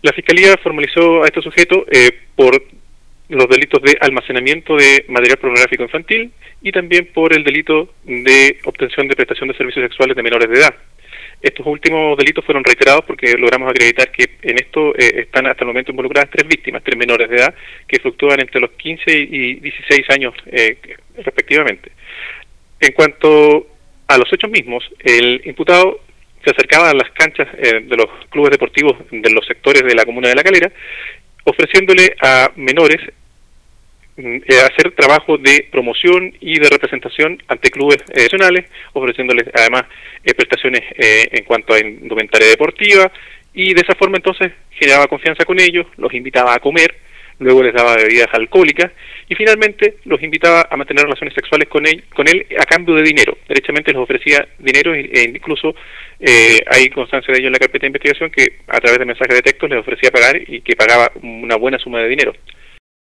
La Fiscalía formalizó a este sujeto por los delitos de almacenamiento de material pornográfico infantil y también por el delito de obtención de prestación de servicios sexuales de menores de edad. Estos últimos delitos fueron reiterados porque logramos acreditar que en esto están hasta el momento involucradas 3 víctimas, 3 menores de edad, que fluctúan entre los 15 y 16 años respectivamente. En cuanto a los hechos mismos, el imputado se acercaba a las canchas de los clubes deportivos de los sectores de la comuna de La Calera, ofreciéndole a menores hacer trabajo de promoción y de representación ante clubes nacionales, ofreciéndoles además prestaciones en cuanto a indumentaria deportiva, y de esa forma entonces generaba confianza con ellos, los invitaba a comer, luego les daba bebidas alcohólicas y finalmente los invitaba a mantener relaciones sexuales con él a cambio de dinero. Derechamente les ofrecía dinero e incluso hay constancia de ello en la carpeta de investigación que a través de mensajes de texto les ofrecía pagar y que pagaba una buena suma de dinero.